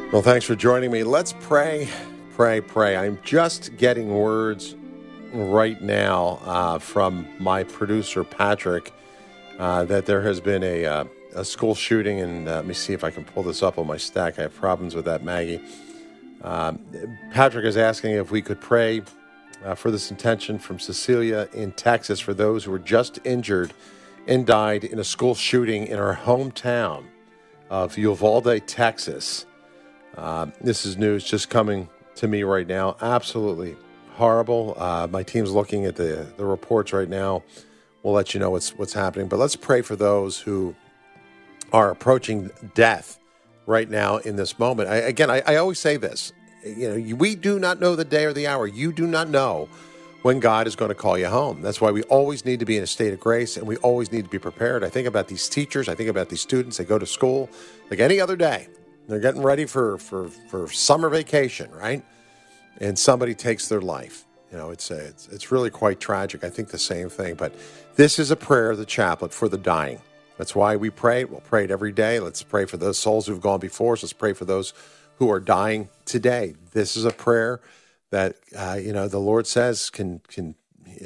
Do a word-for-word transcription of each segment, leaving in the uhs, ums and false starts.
Well, thanks for joining me. Let's pray, pray, pray. I'm just getting words right now uh, from my producer, Patrick, uh, that there has been a, uh, a school shooting. And uh, let me see if I can pull this up on my stack. I have problems with that, Maggie. Um, Patrick is asking if we could pray uh, for this intention from Cecilia in Texas for those who were just injured and died in a school shooting in our hometown of Uvalde, Texas. Uh, this is news just coming to me right now. Absolutely horrible. Uh, my team's looking at the, the reports right now. We'll let you know what's what's happening. But let's pray for those who are approaching death right now in this moment. I, again, I, I always say this. You know, we do not know the day or the hour. You do not know when God is going to call you home. That's why we always need to be in a state of grace, and we always need to be prepared. I think about these teachers. I think about these students. They go to school like any other day. They're getting ready for, for, for summer vacation, right? And somebody takes their life. You know, it's, a, it's it's really quite tragic. I think the same thing. But this is a prayer of the chaplet for the dying. That's why we pray it. We'll pray it every day. Let's pray for those souls who've gone before us. Let's pray for those who are dying today. This is a prayer that, uh, you know, the Lord says can can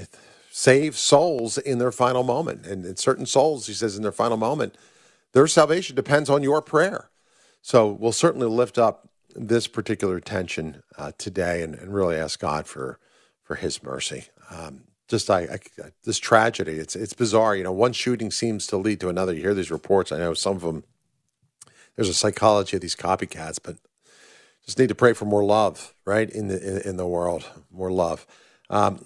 save souls in their final moment. And in certain souls, he says, in their final moment, their salvation depends on your prayer. So we'll certainly lift up this particular tension uh, today and, and really ask God for for His mercy. Um, just I, I, this tragedy, it's it's bizarre. You know, one shooting seems to lead to another. You hear these reports. I know some of them. There's a psychology of these copycats, but just need to pray for more love, right, in the in, in the world, more love. Um,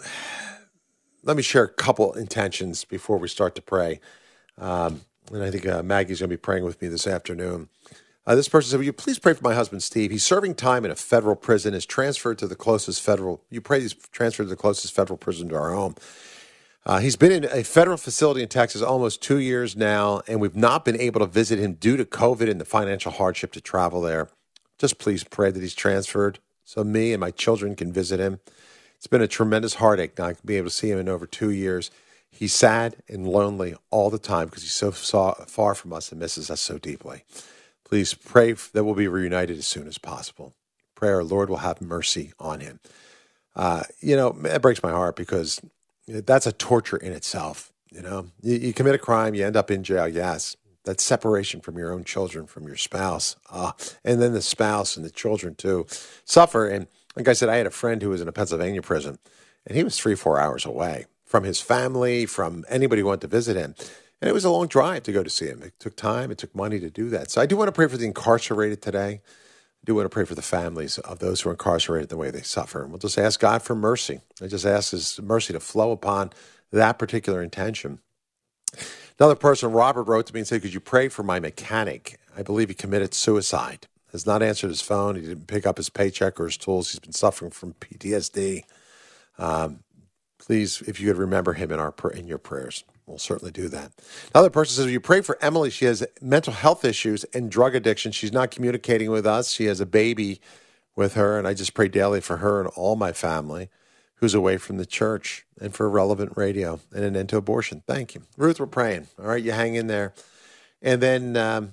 let me share a couple intentions before we start to pray. Um, and I think uh, Maggie's going to be praying with me this afternoon. Uh, this person said, will you please pray for my husband, Steve? He's serving time in a federal prison, is transferred to the closest federal, you pray he's transferred to the closest federal prison to our home. Uh, he's been in a federal facility in Texas almost two years now, and we've not been able to visit him due to COVID and the financial hardship to travel there. Just please pray that he's transferred so me and my children can visit him. It's been a tremendous heartache not being able to see him in over two years. He's sad and lonely all the time because he's so far from us and misses us so deeply. Please pray that we'll be reunited as soon as possible. Pray our Lord will have mercy on him. Uh, you know, it breaks my heart because that's a torture in itself. You know, you, you commit a crime, you end up in jail, yes. That's separation from your own children, from your spouse. Uh, and then the spouse and the children, too, suffer. And like I said, I had a friend who was in a Pennsylvania prison, and he was three, four hours away from his family, from anybody who wanted to visit him. And it was a long drive to go to see him. It took time. It took money to do that. So I do want to pray for the incarcerated today. I do want to pray for the families of those who are incarcerated, the way they suffer. And we'll just ask God for mercy. I just ask His mercy to flow upon that particular intention. Another person, Robert, wrote to me and said, could you pray for my mechanic? I believe he committed suicide. Has not answered his phone. He didn't pick up his paycheck or his tools. He's been suffering from P T S D. Um, please, if you could remember him in our in your prayers. We'll certainly do that. Another person says, will you pray for Emily? She has mental health issues and drug addiction. She's not communicating with us. She has a baby with her, and I just pray daily for her and all my family who's away from the church, and for relevant radio and an end to abortion. Thank you. Ruth, we're praying. All right, you hang in there. And then, um,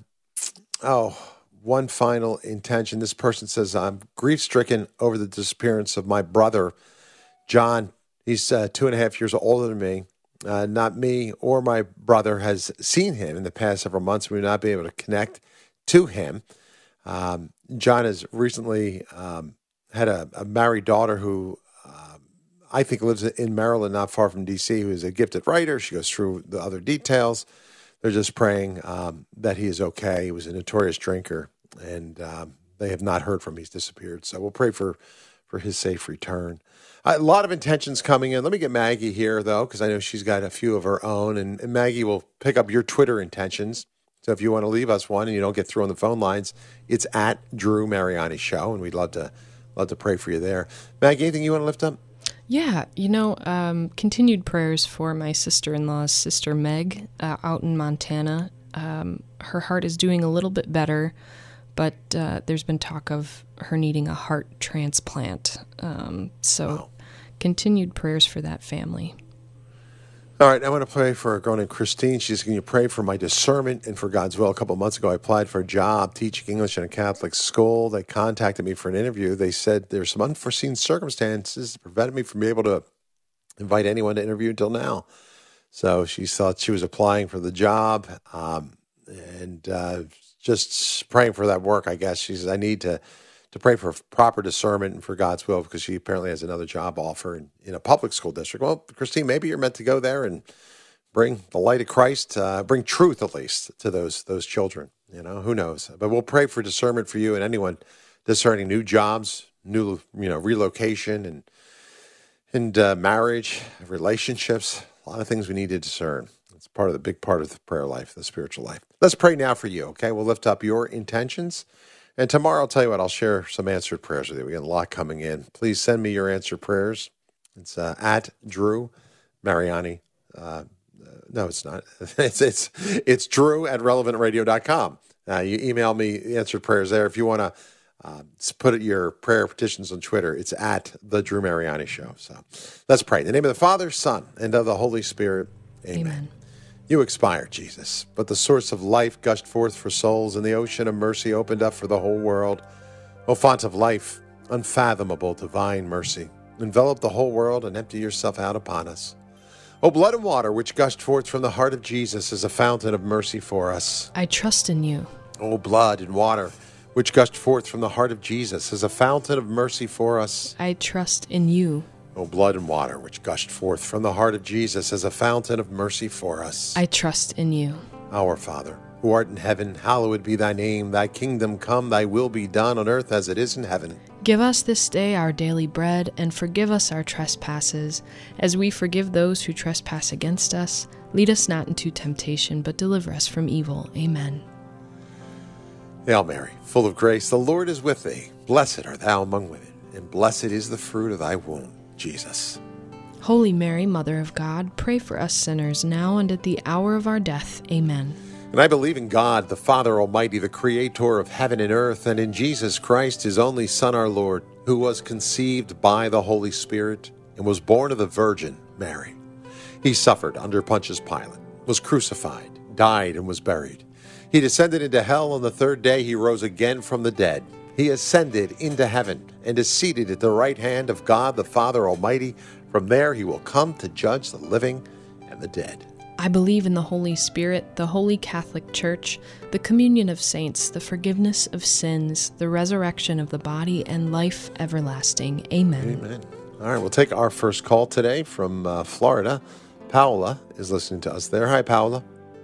oh, one final intention. This person says, I'm grief-stricken over the disappearance of my brother, John. He's uh, two and a half years older than me. Uh, not me or my brother has seen him in the past several months. We've not been able to connect to him. Um, John has recently um, had a, a married daughter who um, I think lives in Maryland, not far from D C, who is a gifted writer. She goes through the other details. They're just praying um, that he is okay. He was a notorious drinker, and um, they have not heard from him. He's disappeared. So we'll pray for, for his safe return. A lot of intentions coming in. Let me get Maggie here, though, because I know she's got a few of her own. And, and Maggie will pick up your Twitter intentions. So if you want to leave us one and you don't get through on the phone lines, it's at Drew Mariani Show, and we'd love to love to pray for you there. Maggie, anything you want to lift up? Yeah, you know, um, continued prayers for my sister-in-law's sister Meg uh, out in Montana. Um, her heart is doing a little bit better, but uh, there's been talk of her needing a heart transplant. Um, so wow. Continued prayers for that family. All right, I want to pray for a girl named Christine. She's going to pray for my discernment and for God's will. A couple of months ago, I applied for a job teaching English in a Catholic school. They contacted me for an interview. They said there's some unforeseen circumstances that prevented me from being able to invite anyone to interview until now. So she thought she was applying for the job um, and uh, just praying for that work, I guess. She says, I need to to pray for proper discernment and for God's will because she apparently has another job offer in, in a public school district. Well, Christine, maybe you're meant to go there and bring the light of Christ, uh, bring truth at least to those those children. You know, who knows? But we'll pray for discernment for you and anyone discerning new jobs, new you know relocation and and uh, marriage, relationships. A lot of things we need to discern. It's part of the big part of the prayer life, the spiritual life. Let's pray now for you. Okay, we'll lift up your intentions. And tomorrow, I'll tell you what, I'll share some answered prayers with you. We got a lot coming in. Please send me your answered prayers. It's uh, at Drew Mariani. Uh, no, it's not. It's it's it's Drew at relevant radio dot com. Uh, you email me answered prayers there. If you want to uh, put your prayer petitions on Twitter, it's at the Drew Mariani Show. So let's pray. In the name of the Father, Son, and of the Holy Spirit. Amen. Amen. You expired, Jesus, but the source of life gushed forth for souls, and the ocean of mercy opened up for the whole world. O font of life, unfathomable divine mercy, envelop the whole world and empty yourself out upon us. O blood and water, which gushed forth from the heart of Jesus as a fountain of mercy for us. I trust in you. O blood and water, which gushed forth from the heart of Jesus as a fountain of mercy for us. I trust in you. O blood and water, which gushed forth from the heart of Jesus as a fountain of mercy for us. I trust in you. Our Father, who art in heaven, hallowed be thy name. Thy kingdom come, thy will be done on earth as it is in heaven. Give us this day our daily bread, and forgive us our trespasses, as we forgive those who trespass against us. Lead us not into temptation, but deliver us from evil. Amen. Hail Mary, full of grace, the Lord is with thee. Blessed art thou among women, and blessed is the fruit of thy womb, Jesus. Holy Mary, Mother of God, pray for us sinners now and at the hour of our death. Amen. And I believe in God, the Father Almighty, the Creator of heaven and earth, and in Jesus Christ, his only Son, our Lord, who was conceived by the Holy Spirit and was born of the Virgin Mary. He suffered under Pontius Pilate, was crucified, died, and was buried. He descended into hell. On the third day he rose again from the dead. He ascended into heaven and is seated at the right hand of God the Father Almighty. From there he will come to judge the living and the dead. I believe in the Holy Spirit, the Holy Catholic Church, the communion of saints, the forgiveness of sins, the resurrection of the body, and life everlasting. Amen. Amen. All right, we'll take our first call today from uh, Florida. Paola is listening to us there. Hi, Paola.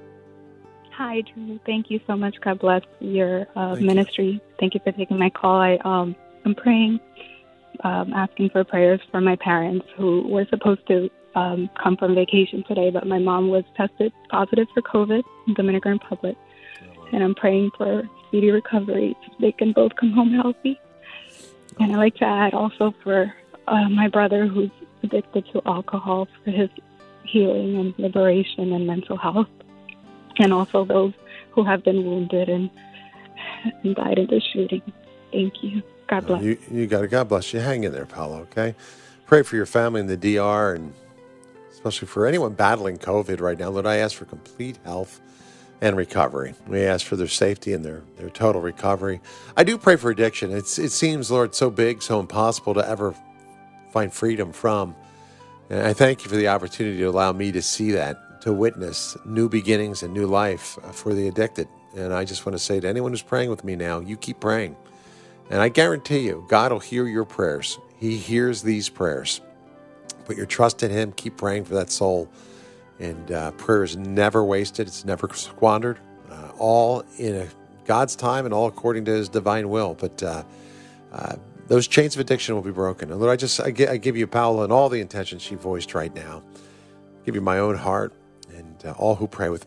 Hi, Drew. Thank you so much. God bless your uh, Thank ministry. You. Thank you for taking my call. I, um, I'm praying, um, asking for prayers for my parents who were supposed to um, come from vacation today, but my mom was tested positive for COVID in Dominican Republic. And I'm praying for speedy recovery so they can both come home healthy. And I'd like to add also for uh, my brother who's addicted to alcohol for his healing and liberation and mental health. And also those who have been wounded and, and died in the shooting. Thank you. God bless. Oh, you, you got it. God bless you. Hang in there, Paolo, okay? Pray for your family in the D R and especially for anyone battling COVID right now. Lord, I ask for complete health and recovery. We ask for their safety and their, their total recovery. I do pray for addiction. It's, it seems, Lord, so big, so impossible to ever find freedom from. And I thank you for the opportunity to allow me to see that, to witness new beginnings and new life for the addicted. And I just want to say to anyone who's praying with me now, you keep praying. And I guarantee you, God will hear your prayers. He hears these prayers. Put your trust in him. Keep praying for that soul. And uh, prayer is never wasted. It's never squandered. Uh, all in a, God's time and all according to his divine will. But uh, uh, those chains of addiction will be broken. And Lord, I just I, I give you Paola and all the intentions she voiced right now. I give you my own heart and uh, all who pray with me.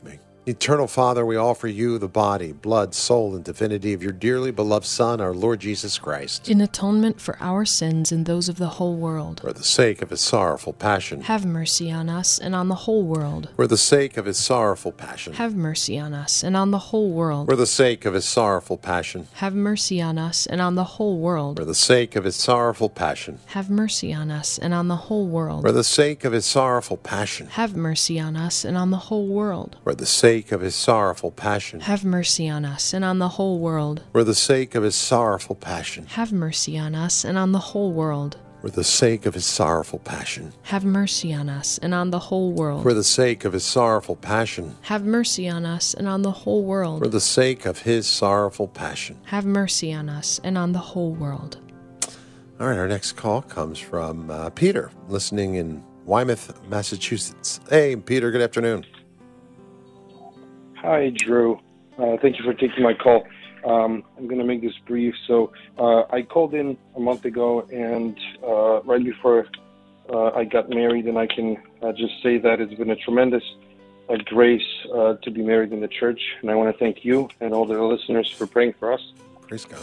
Eternal Father, we offer you the body, blood, soul, and divinity of your dearly beloved Son, our Lord Jesus Christ. In atonement for our sins and those of the whole world. For the sake of his sorrowful passion. Have mercy on us and on the whole world. For the sake of his sorrowful passion. Have mercy on us and on the whole world. For the sake of his sorrowful passion. Have mercy on us and on the whole world. For the sake of his sorrowful passion. Have mercy on us and on the whole world. For the sake of his sorrowful passion. Have mercy on us and on the whole world. For the sake of his sorrowful passion. Have mercy on us and on the whole world. For the sake of his sorrowful passion. Have mercy on us and on the whole world. For the sake of his sorrowful passion. Have mercy on us and on the whole world. For the sake of his sorrowful passion. Have mercy on us and on the whole world. For the sake of his sorrowful passion. Have mercy on us and on the whole world. All right, our next call comes from uh, Peter, listening in Weymouth, Massachusetts. Hey, Peter, good afternoon. Hi, Drew. Uh, thank you for taking my call. Um, I'm going to make this brief. So uh, I called in a month ago, and uh, right before uh, I got married, and I can uh, just say that it's been a tremendous uh, grace uh, to be married in the church, and I want to thank you and all the listeners for praying for us. Praise God.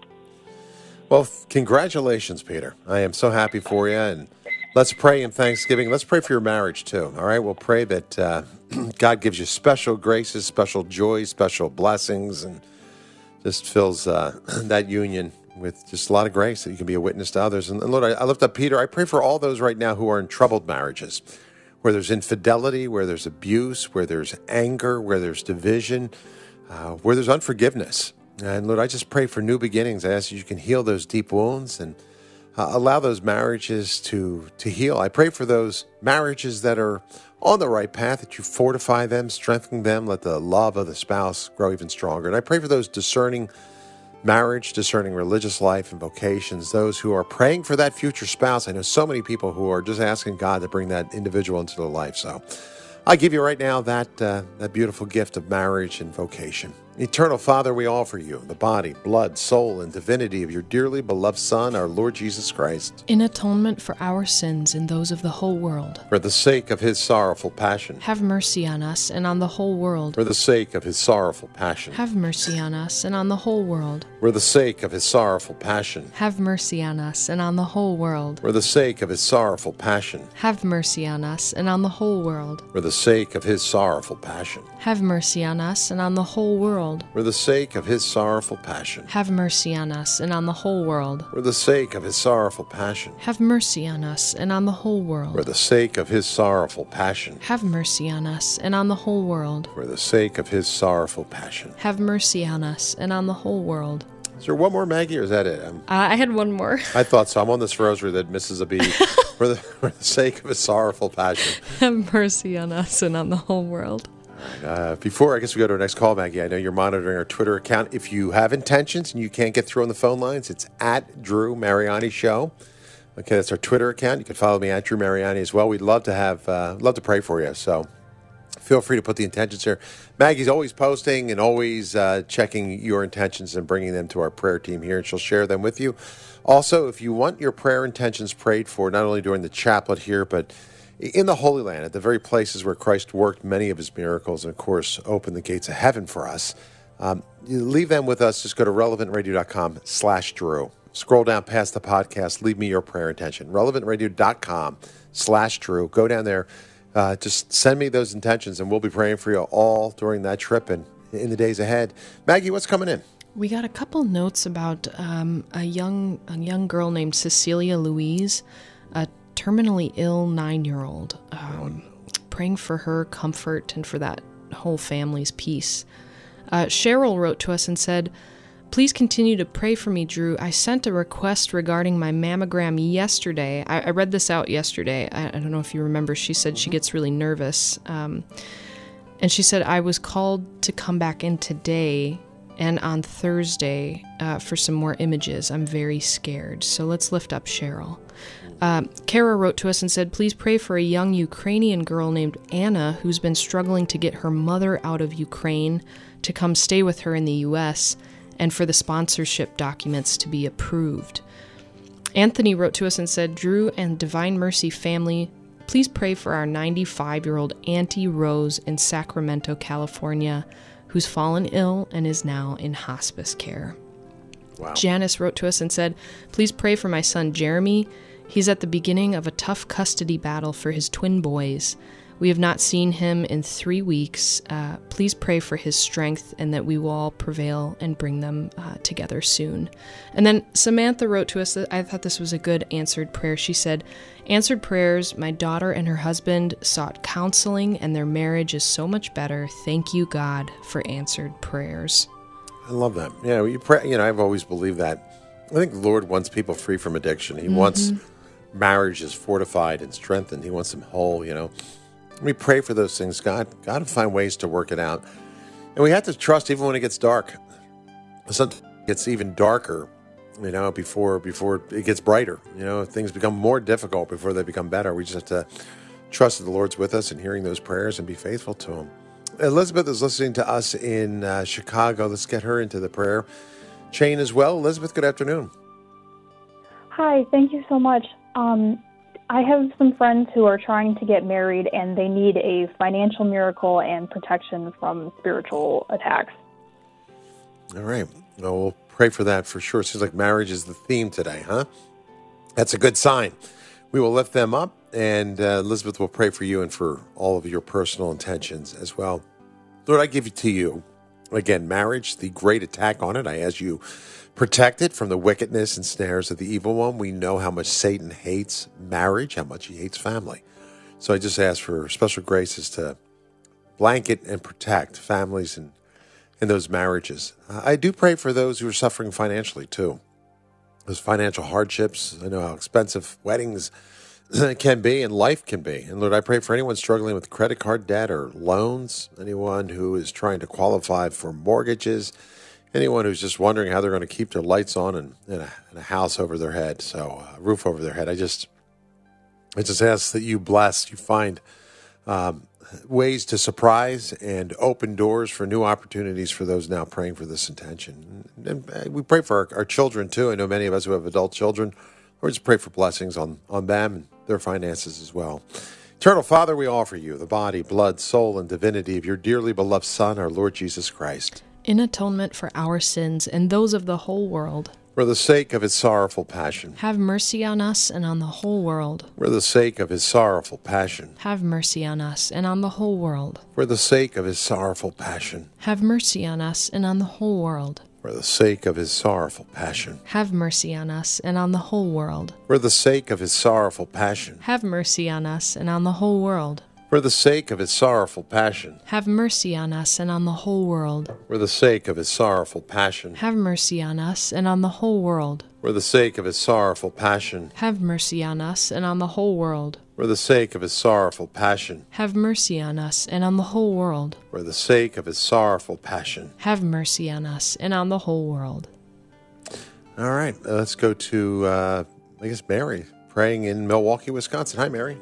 Well, congratulations, Peter. I am so happy for you, and let's pray in thanksgiving. Let's pray for your marriage, too, all right? We'll pray that uh, God gives you special graces, special joys, special blessings, and just fills uh, that union with just a lot of grace that you can be a witness to others. And, and Lord, I, I lift up Peter. I pray for all those right now who are in troubled marriages, where there's infidelity, where there's abuse, where there's anger, where there's division, uh, where there's unforgiveness. And Lord, I just pray for new beginnings. I ask that you can heal those deep wounds and uh, allow those marriages to, to heal. I pray for those marriages that are on the right path, that you fortify them, strengthen them, let the love of the spouse grow even stronger. And I pray for those discerning marriage, discerning religious life and vocations, those who are praying for that future spouse. I know so many people who are just asking God to bring that individual into their life. So I give you right now that uh, that beautiful gift of marriage and vocation. Eternal Father, we offer you the body, blood, soul, and divinity of your dearly beloved Son, our Lord Jesus Christ. In atonement for our sins and those of the whole world. For the sake of his sorrowful passion. Have mercy on us and on the whole world. For the sake of his sorrowful passion. Have mercy on us and on the whole world. For the sake of his sorrowful passion. Have mercy on us and on the whole world. For the sake of his sorrowful passion. Have mercy on us and on the whole world. For the sake of his sorrowful passion. Have mercy on us and on the whole world. For the sake of his sorrowful passion. Have mercy on us and on the whole world. For the sake of his sorrowful passion. Have mercy on us and on the whole world. For the sake of his sorrowful passion. Have mercy on us and on the whole world. For the sake of his sorrowful passion. Have mercy on us and on the whole world. Is there one more, Maggie, or is that it? Um, Uh, I had one more. I thought so. I'm on this rosary that misses a beat. for, the, for the sake of his sorrowful passion. Have mercy on us and on the whole world. Uh, before I guess we go to our next call, Maggie, I know you're monitoring our Twitter account. If you have intentions and you can't get through on the phone lines, it's at Drew Mariani Show. Okay, that's our Twitter account. You can follow me at Drew Mariani as well. We'd love to have, uh, love to pray for you. So feel free to put the intentions here. Maggie's always posting and always uh, checking your intentions and bringing them to our prayer team here, and she'll share them with you. Also, if you want your prayer intentions prayed for, not only during the chaplet here, but in the Holy Land, at the very places where Christ worked many of his miracles and, of course, opened the gates of heaven for us, um, you leave them with us. Just go to relevantradio.com slash Drew. Scroll down past the podcast. Leave me your prayer intention. relevantradio.com slash Drew. Go down there. Uh, just send me those intentions, and we'll be praying for you all during that trip and in the days ahead. Maggie, what's coming in? We got a couple notes about um, a young a young girl named Cecilia Louise, a terminally ill nine-year-old, um, praying for her comfort and for that whole family's peace. Uh, Cheryl wrote to us and said, "Please continue to pray for me, Drew. I sent a request regarding my mammogram yesterday." I, I read this out yesterday. I, I don't know if you remember. She said she gets really nervous. Um, and she said, "I was called to come back in today and on Thursday uh, for some more images. I'm very scared." So let's lift up Cheryl. Um, Kara wrote to us and said, "Please pray for a young Ukrainian girl named Anna who's been struggling to get her mother out of Ukraine to come stay with her in the U S and for the sponsorship documents to be approved." Anthony wrote to us and said, "Drew and Divine Mercy family, please pray for our ninety-five-year-old Auntie Rose in Sacramento, California, who's fallen ill and is now in hospice care. Wow. Janice wrote to us and said, please pray for my son Jeremy. He's at the beginning of a tough custody battle for his twin boys. We have not seen him in three weeks. Uh, please pray for his strength and that we will all prevail and bring them uh, together soon. And then Samantha wrote to us that I thought this was a good answered prayer. She said, answered prayers, my daughter and her husband sought counseling and their marriage is so much better. Thank you, God, for answered prayers. I love that. Yeah, you pray. You know, I've always believed that. I think the Lord wants people free from addiction. He mm-hmm. wants marriages fortified and strengthened. He wants them whole, you know. We pray for those things. God, God will find ways to work it out. And we have to trust even when it gets dark. Sometimes it gets even darker, you know, before before it gets brighter. You know, things become more difficult before they become better. We just have to trust that the Lord's with us and hearing those prayers and be faithful to Him. Elizabeth is listening to us in uh, Chicago. Let's get her into the prayer chain as well. Elizabeth, good afternoon. Hi, thank you so much. Um, I have some friends who are trying to get married, and they need a financial miracle and protection from spiritual attacks. All right. Well, we'll pray for that for sure. It seems like marriage is the theme today, huh? That's a good sign. We will lift them up, and uh, Elizabeth will pray for you and for all of your personal intentions as well. Lord, I give it to you. Again, marriage, the great attack on it. I ask you protect it from the wickedness and snares of the evil one. We know how much Satan hates marriage, how much he hates family. So I just ask for special graces to blanket and protect families and, and those marriages. Uh, I do pray for those who are suffering financially too. Those financial hardships. I know how expensive weddings can be and life can be. And Lord, I pray for anyone struggling with credit card debt or loans, anyone who is trying to qualify for mortgages, anyone who's just wondering how they're going to keep their lights on and, and, a, and a house over their head, so a roof over their head. I just, I just ask that you bless, you find um, ways to surprise and open doors for new opportunities for those now praying for this intention. And, and we pray for our, our children too. I know many of us who have adult children. Lord, just pray for blessings on, on them and their finances as well. Eternal Father, we offer you the body, blood, soul, and divinity of your dearly beloved Son, our Lord Jesus Christ, in atonement for our sins and those of the whole world. For the sake of his sorrowful passion. Have mercy on us and on the whole world. For the sake of his sorrowful passion. Have mercy on us and on the whole world. For the sake of his sorrowful passion. Have mercy on us and on the whole world. For the sake of his sorrowful passion. Have mercy on us and on the whole world. For the sake of his sorrowful passion. Have mercy on us and on the whole world. For the sake of his sorrowful passion. Have mercy on us and on the whole world. For the sake of his sorrowful passion. Have mercy on us and on the whole world. For the sake of his sorrowful passion. Have mercy on us and on the whole world. For the sake of his sorrowful passion. Have mercy on us and on the whole world. For the sake of his sorrowful passion. Have mercy on us and on the whole world. All right, uh, let's go to, uh, I guess, Mary, praying in Milwaukee, Wisconsin. Hi, Mary.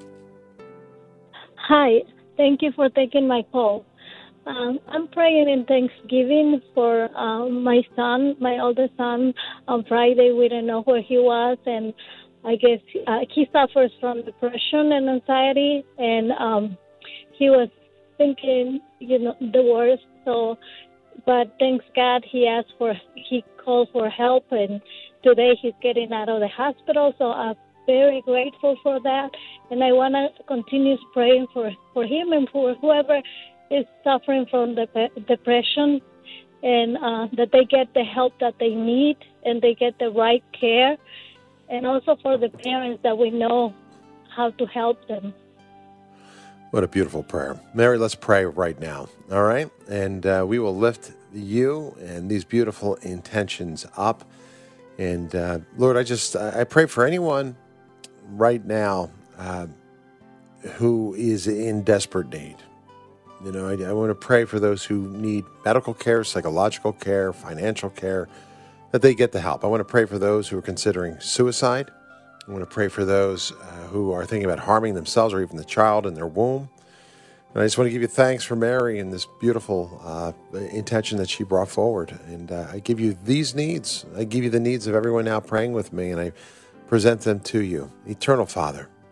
Hi, thank you for taking my call. Um, I'm praying in Thanksgiving for uh, my son, my oldest son. On Friday, we didn't know where he was, and I guess uh, he suffers from depression and anxiety, and um, he was thinking, you know, the worst. So, but thanks God, he asked for, he called for help, and today he's getting out of the hospital. So I'm very grateful for that, and I want to continue praying for, for him and for whoever is suffering from dep- depression, and uh, that they get the help that they need and they get the right care, and also for the parents that we know how to help them. What a beautiful prayer. Mary, let's pray right now, all right? And uh, we will lift you and these beautiful intentions up. And uh, Lord, I just, I pray for anyone right now uh, who is in desperate need. You know, I, I want to pray for those who need medical care, psychological care, financial care, that they get the help. I want to pray for those who are considering suicide. I want to pray for those uh, who are thinking about harming themselves or even the child in their womb. And I just want to give you thanks for Mary and this beautiful uh, intention that she brought forward. And uh, I give you these needs. I give you the needs of everyone now praying with me, and I present them to you. Eternal Father,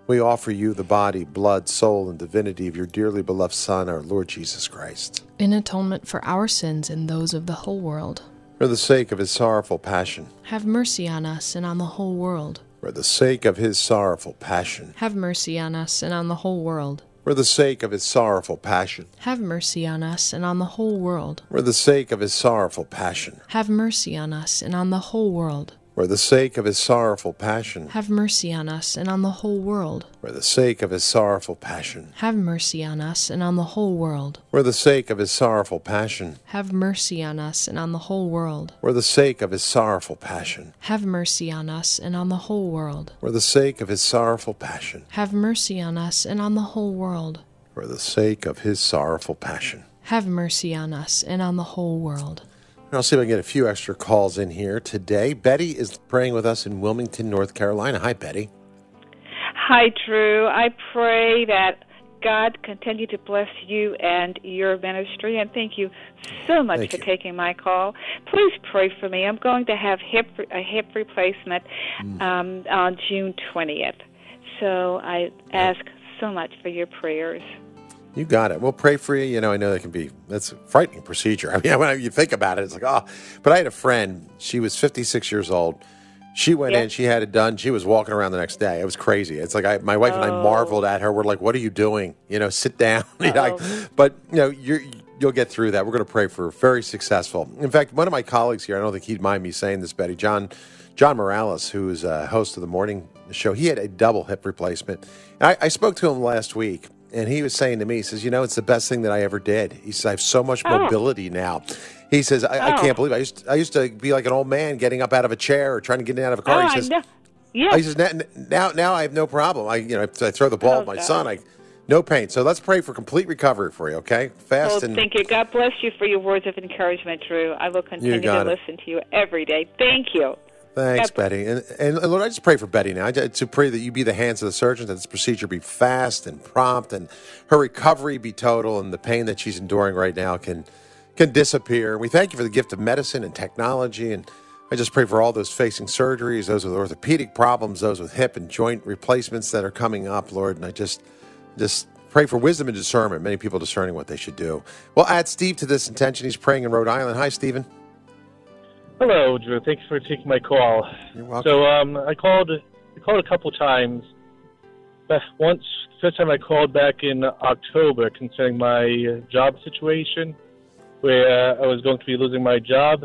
we offer you the body, blood, soul, and divinity of your dearly beloved Son, our Lord Jesus Christ. In atonement for our sins and those of the whole world. For the sake of his sorrowful passion. Have mercy on us and on the whole world. For the sake of his sorrowful passion. Have mercy on us and on the whole world. For the sake of his sorrowful passion. Have mercy on us and on the whole world. For the sake of his sorrowful passion. Have mercy on us and on the whole world. For the sake of his sorrowful passion. Have mercy on us and on the whole world. For the sake of his sorrowful passion. Have mercy on us and on the whole world. For the sake of his sorrowful passion. Have mercy on us and on the whole world. For the sake of his sorrowful passion. Have mercy on us and on the whole world. For the sake of his sorrowful passion. Have mercy on us and on the whole world. For the sake of his sorrowful passion. Have mercy on us and on the whole world. I'll see if I can get a few extra calls in here today. Betty is praying with us in Wilmington, North Carolina. Hi, Betty. Hi, Drew. I pray that God continue to bless you and your ministry, and thank you so much Thank for you. taking my call. Please pray for me. I'm going to have hip a hip replacement Mm. um, on June twentieth, so I ask so much for your prayers. You got it. We'll pray for you. You know, I know that can be, that's a frightening procedure. I mean, when you think about it, it's like, oh. But I had a friend, she was fifty-six years old. She went Yeah. in, she had it done. She was walking around the next day. It was crazy. It's like I, my wife and I Oh. marveled at her. We're like, what are you doing? You know, sit down. You know, like, but, you know, you're, you'll get through that. We're going to pray for very successful. In fact, one of my colleagues here, I don't think he'd mind me saying this, Betty, John John Morales, who is a host of the morning show, he had a double hip replacement. And I, I spoke to him last week. And he was saying to me, he says, you know, it's the best thing that I ever did. He says, I have so much Oh. mobility now. He says, I, I Oh. can't believe it. I used, I used to be like an old man getting up out of a chair or trying to get in out of a car. Oh, he says, I know. Yeah. he says now, now, now I have no problem. I, you know, I throw the ball Oh, at my God. son. I, no pain. So let's pray for complete recovery for you, okay? Fast Well, and thank you. God bless you for your words of encouragement, Drew. I will continue got to it. listen to you every day. Thank you. Thanks, God- Betty. And, and Lord, I just pray for Betty now. I just to pray that you be the hands of the surgeons, that this procedure be fast and prompt, and her recovery be total, and the pain that she's enduring right now can can disappear. We thank you for the gift of medicine and technology, and I just pray for all those facing surgeries, those with orthopedic problems, those with hip and joint replacements that are coming up, Lord. And I just just pray for wisdom and discernment, many people discerning what they should do. We'll add Steve to this intention. He's praying in Rhode Island. Hi, Stephen. Hello, Drew. Thanks for taking my call. You're welcome. So, um, I called. I called a couple times. But once, first time I called back in October concerning my uh, job situation, where I was going to be losing my job.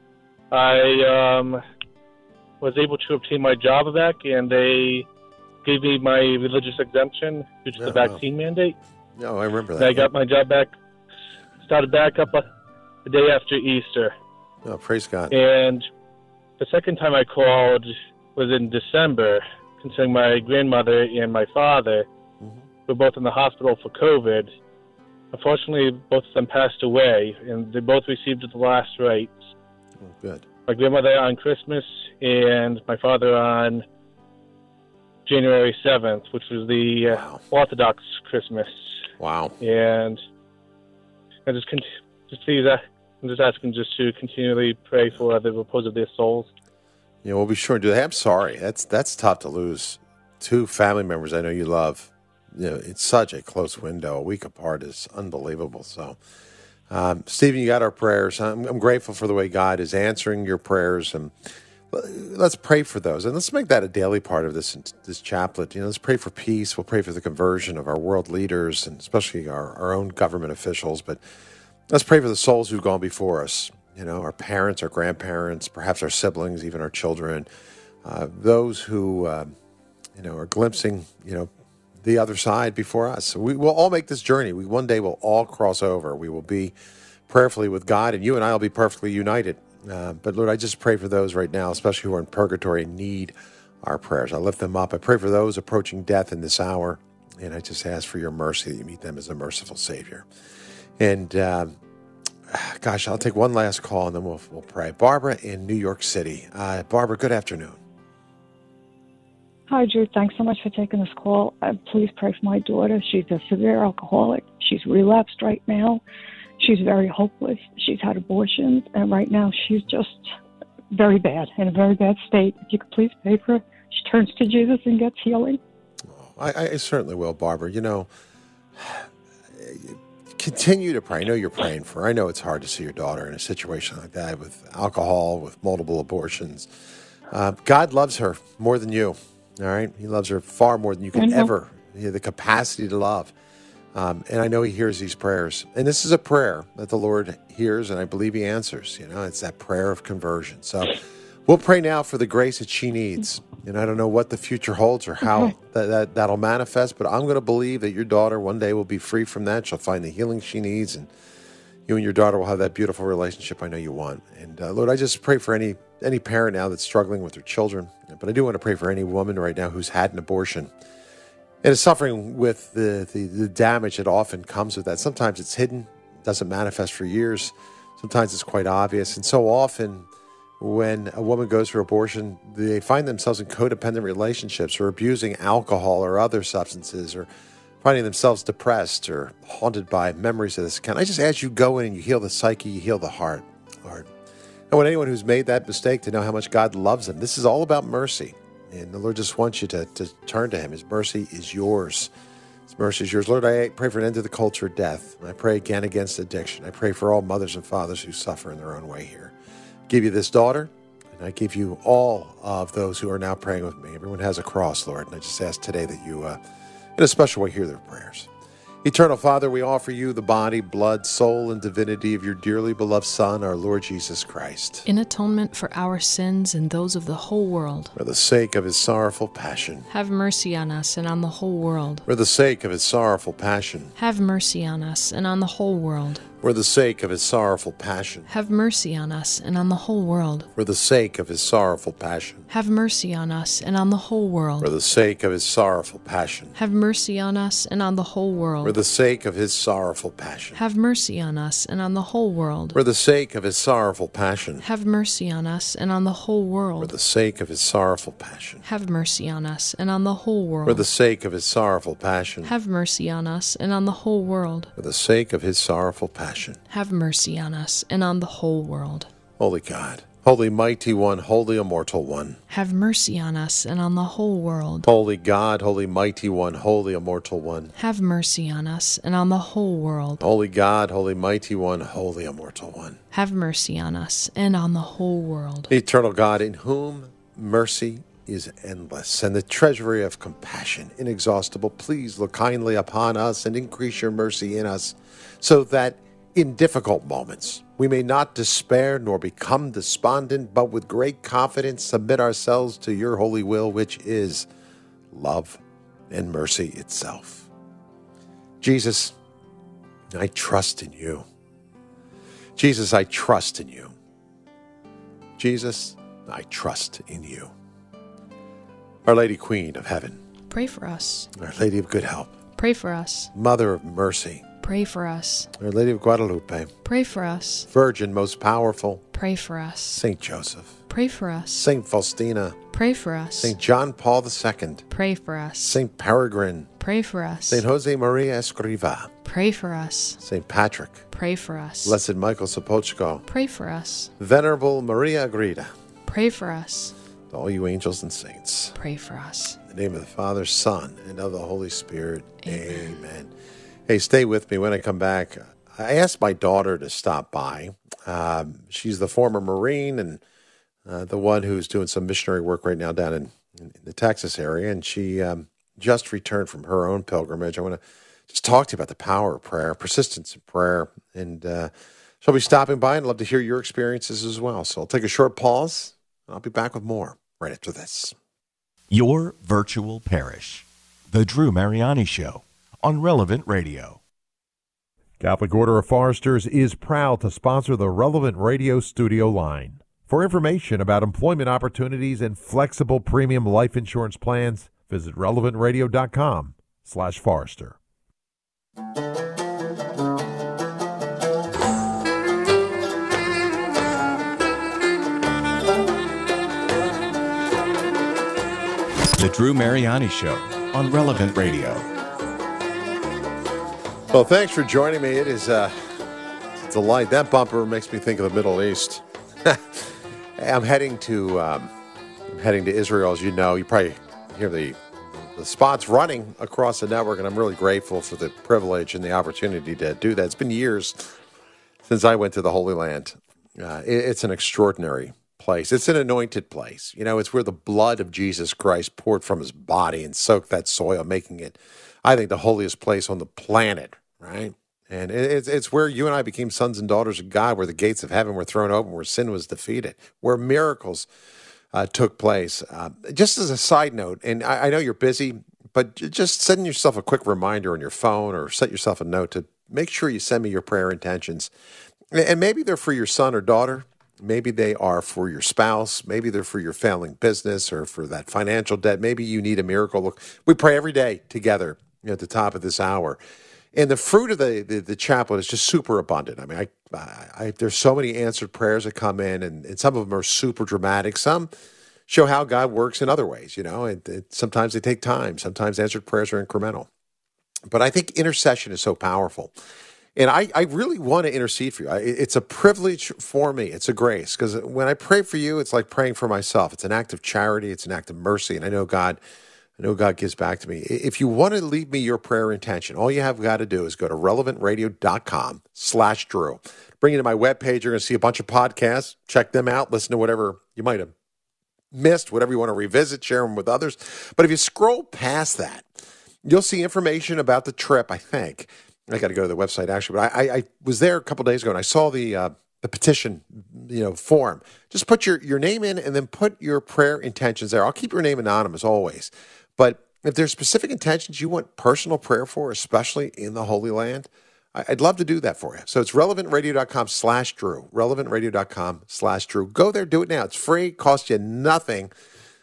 I um, was able to obtain my job back, and they gave me my religious exemption due to Oh, the wow. vaccine mandate. No, I remember And that. I got my job back. Started back up uh, the day after Easter. Oh, praise God. And the second time I called was in December concerning my grandmother and my father, Mhm. who were both in the hospital for COVID. Unfortunately, both of them passed away, and they both received the last rites. Oh, good. My grandmother on Christmas and my father on January seventh, which was the uh, Wow. Orthodox Christmas. Wow. And I just, con- just please, uh, I'm just asking just to continually pray for the repose of their souls. Yeah, we'll be sure to do that. I'm sorry. That's that's tough to lose two family members I know you love. You know, it's such a close window. A week apart is unbelievable. So, um, Stephen, you got our prayers. I'm, I'm grateful for the way God is answering your prayers, and let's pray for those. And let's make that a daily part of this this chaplet. You know, let's pray for peace. We'll pray for the conversion of our world leaders, and especially our, our own government officials. But let's pray for the souls who've gone before us. You know, our parents, our grandparents, perhaps our siblings, even our children, uh, those who, uh, you know, are glimpsing, you know, the other side before us. We will all make this journey. We one day will all cross over. We will be prayerfully with God, and you and I will be perfectly united. Uh, but Lord, I just pray for those right now, especially who are in purgatory and need our prayers. I lift them up. I pray for those approaching death in this hour, and I just ask for your mercy that you meet them as a merciful Savior. And uh, gosh, I'll take one last call, and then we'll we'll pray. Barbara in New York City. Uh, Barbara, good afternoon. Hi, Drew. Thanks so much for taking this call. Uh, please pray for my daughter. She's a severe alcoholic. She's relapsed right now. She's very hopeless. She's had abortions, and right now she's just very bad, in a very bad state. If you could please pray for her, she turns to Jesus and gets healing. I, I certainly will, Barbara. You know, continue to pray. I know you're praying for her. I know it's hard to see your daughter in a situation like that with alcohol, with multiple abortions. Uh, God loves her more than you, all right? He loves her far more than you can mm-hmm. ever, he has the capacity to love. Um, and I know he hears these prayers. And this is a prayer that the Lord hears, and I believe he answers. You know, it's that prayer of conversion. So we'll pray now for the grace that she needs. And I don't know what the future holds or how okay. that, that, that'll manifest, but I'm going to believe that your daughter one day will be free from that. She'll find the healing she needs, and you and your daughter will have that beautiful relationship I know you want. And uh, Lord, I just pray for any any parent now that's struggling with their children. But I do want to pray for any woman right now who's had an abortion and is suffering with the, the, the damage that often comes with that. Sometimes it's hidden, doesn't manifest for years. Sometimes it's quite obvious. And so often when a woman goes through abortion, they find themselves in codependent relationships or abusing alcohol or other substances or finding themselves depressed or haunted by memories of this kind. I just ask you go in and you heal the psyche, you heal the heart, Lord. I want anyone who's made that mistake to know how much God loves them. This is all about mercy. And the Lord just wants you to, to turn to him. His mercy is yours. His mercy is yours. Lord, I pray for an end to the culture of death. I pray again against addiction. I pray for all mothers and fathers who suffer in their own way here. I give you this daughter, and I give you all of those who are now praying with me. Everyone has a cross, Lord, and I just ask today that you, uh, in a special way, hear their prayers. Eternal Father, we offer you the body, blood, soul, and divinity of your dearly beloved Son, our Lord Jesus Christ. In atonement for our sins and those of the whole world. For the sake of his sorrowful passion. Have mercy on us and on the whole world. For the sake of his sorrowful passion. Have mercy on us and on the whole world. For the sake of his sorrowful passion. Have mercy on us and on the whole world. For the sake of his sorrowful passion. Have mercy on us and on the whole world. For the sake of his sorrowful passion. Have mercy on us and on the whole world. For the sake of his sorrowful passion. Have mercy on us and on the whole world. For the sake of his sorrowful passion. Have mercy on us and on the whole world. For the sake of his sorrowful passion. Have mercy on us and on the whole world. For the sake of his sorrowful passion. Have mercy on us and on the whole world. For the sake of his sorrowful passion. Have mercy on us and on the whole world. Holy God, holy mighty one, holy immortal one. Have mercy on us and on the whole world. Holy God, holy mighty one, holy immortal one. Have mercy on us and on the whole world. Holy God, holy mighty one, holy immortal one. Have mercy on us and on the whole world. Eternal God, in whom mercy is endless and the treasury of compassion inexhaustible, please look kindly upon us and increase your mercy in us, so that in difficult moments we may not despair nor become despondent, but with great confidence submit ourselves to your holy will, which is love and mercy itself. Jesus, I trust in you. Jesus, I trust in you. Jesus, I trust in you. Our Lady Queen of Heaven, pray for us. Our Lady of Good Help, pray for us. Mother of Mercy, pray for us. Our Lady of Guadalupe, pray for us. Virgin most powerful, pray for us. Saint Joseph, pray for us. Saint Faustina, pray for us. Saint John Paul the Second, pray for us. Saint Peregrine, pray for us. Saint Jose Maria Escriva, pray for us. Saint Patrick, pray for us. Blessed Michael Sapochko, pray for us. Venerable Maria Agreda, pray for us. To all you angels and saints, pray for us. In the name of the Father, Son, and of the Holy Spirit, amen. Amen. Hey, stay with me when I come back. I asked my daughter to stop by. Um, she's the former Marine and uh, the one who's doing some missionary work right now down in, in, in the Texas area, and she um, just returned from her own pilgrimage. I want to just talk to you about the power of prayer, persistence in prayer, and uh, she'll be stopping by, and I'd love to hear your experiences as well. So I'll take a short pause, and I'll be back with more right after this. Your virtual parish, The Drew Mariani Show on Relevant Radio. Catholic Order of Foresters is proud to sponsor the Relevant Radio studio line. For information about employment opportunities and flexible premium life insurance plans, visit relevant radio dot com slash Forester. The Drew Mariani Show on Relevant Radio. Well, thanks for joining me. It is uh, it's a delight. That bumper makes me think of the Middle East. I'm heading to um, I'm heading to Israel, as you know. You probably hear the the spots running across the network, and I'm really grateful for the privilege and the opportunity to do that. It's been years since I went to the Holy Land. Uh, it, it's an extraordinary place. It's an anointed place. You know, it's where the blood of Jesus Christ poured from his body and soaked that soil, making it, I think, the holiest place on the planet, right? And it, it's, it's where you and I became sons and daughters of God, where the gates of heaven were thrown open, where sin was defeated, where miracles uh, took place. Uh, just as a side note, and I, I know you're busy, but just send yourself a quick reminder on your phone or set yourself a note to make sure you send me your prayer intentions. And maybe they're for your son or daughter. Maybe they are for your spouse. Maybe they're for your failing business or for that financial debt. Maybe you need a miracle. Look, we pray every day together, you know, at the top of this hour. And the fruit of the, the, the chaplet is just super abundant. I mean, I, I, I, there's so many answered prayers that come in, and, and some of them are super dramatic. Some show how God works in other ways, you know, and it, sometimes they take time. Sometimes answered prayers are incremental. But I think intercession is so powerful. And I, I really want to intercede for you. I, it's a privilege for me. It's a grace. Because when I pray for you, it's like praying for myself. It's an act of charity. It's an act of mercy. And I know God I know God gives back to me. If you want to leave me your prayer intention, all you have got to do is go to relevant radio dot com slash Drew. Bring you to my webpage. You're going to see a bunch of podcasts. Check them out. Listen to whatever you might have missed, whatever you want to revisit, share them with others. But if you scroll past that, you'll see information about the trip, I think. I got to go to the website, actually. But I, I, I was there a couple days ago, and I saw the uh, the petition, you know, form. Just put your, your name in and then put your prayer intentions there. I'll keep your name anonymous always. But if there's specific intentions you want personal prayer for, especially in the Holy Land, I'd love to do that for you. So it's relevant radio dot com slash Drew, relevant radio dot com slash Drew. Go there, do it now. It's free, costs you nothing.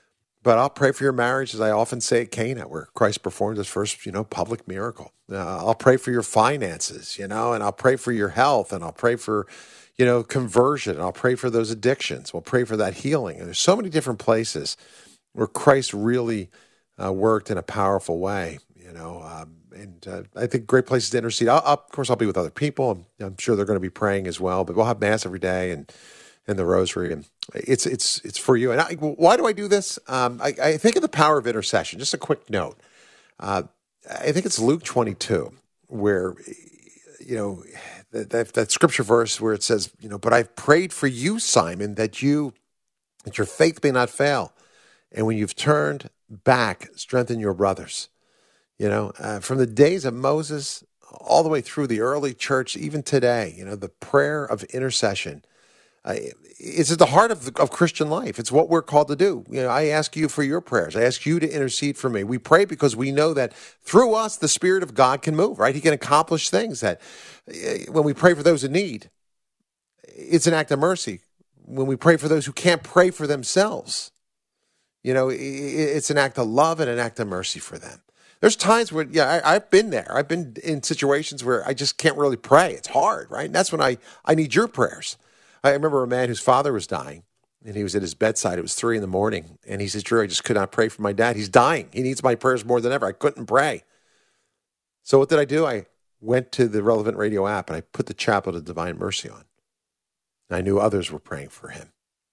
But I'll pray for your marriage, as I often say at Cana, where Christ performed his first, you know, public miracle. Uh, I'll pray for your finances, you know, and I'll pray for your health, and I'll pray for, you know, conversion. And I'll pray for those addictions. We'll pray for that healing. And there's so many different places where Christ really Uh, worked in a powerful way, you know, um, and uh, I think great places to intercede. I'll, I'll, of course, I'll be with other people. I'm, I'm sure they're going to be praying as well. But we'll have mass every day and and the rosary, and it's it's it's for you. And I, why do I do this? Um, I, I think of the power of intercession. Just a quick note. Uh, I think it's Luke twenty-two, where you know that, that that scripture verse where it says, you know, but I've prayed for you, Simon, that you that your faith may not fail, and when you've turned back, strengthen your brothers. You know, uh, from the days of Moses all the way through the early church, even today, you know, the prayer of intercession uh, is at the heart of, of Christian life. It's what we're called to do. You know, I ask you for your prayers. I ask you to intercede for me. We pray because we know that through us, the Spirit of God can move, right? He can accomplish things that uh, when we pray for those in need, it's an act of mercy. When we pray for those who can't pray for themselves, you know, it's an act of love and an act of mercy for them. There's times where, yeah, I, I've been there. I've been in situations where I just can't really pray. It's hard, right? And that's when I, I need your prayers. I remember a man whose father was dying, and he was at his bedside. It was three in the morning, and he says, Drew, I just could not pray for my dad. He's dying. He needs my prayers more than ever. I couldn't pray. So what did I do? I went to the Relevant Radio app, and I put the Chaplet of Divine Mercy on. And I knew others were praying for him.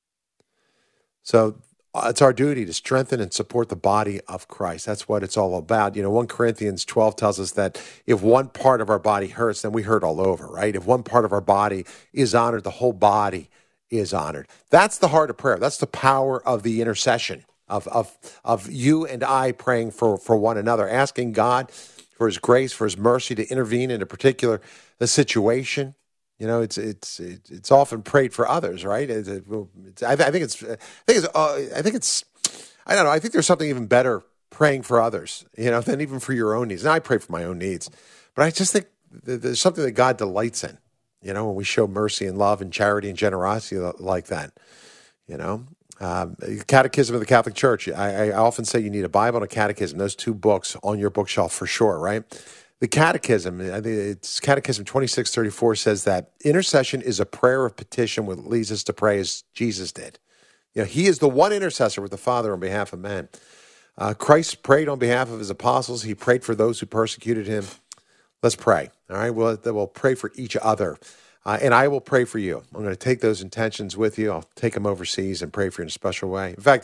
So it's our duty to strengthen and support the body of Christ. That's what it's all about. You know, First Corinthians twelve tells us that if one part of our body hurts, then we hurt all over, right? If one part of our body is honored, the whole body is honored. That's the heart of prayer. That's the power of the intercession, of of of you and I praying for, for one another, asking God for his grace, for his mercy to intervene in a particular a situation. You know, it's it's it's often prayed for others, right? It's, it's, I think it's I think it's uh, I think it's I don't know. I think there's something even better praying for others, you know, than even for your own needs. And I pray for my own needs, but I just think there's something that God delights in, you know, when we show mercy and love and charity and generosity like that. You know, um, Catechism of the Catholic Church. I, I often say you need a Bible and a catechism; those two books on your bookshelf for sure, right? The Catechism, I think it's Catechism twenty-six thirty-four says that intercession is a prayer of petition which leads us to pray as Jesus did. You know, he is the one intercessor with the Father on behalf of men. Uh, Christ prayed on behalf of his apostles. He prayed for those who persecuted him. Let's pray. All right, we'll, we'll pray for each other. Uh, and I will pray for you. I'm going to take those intentions with you. I'll take them overseas and pray for you in a special way. In fact,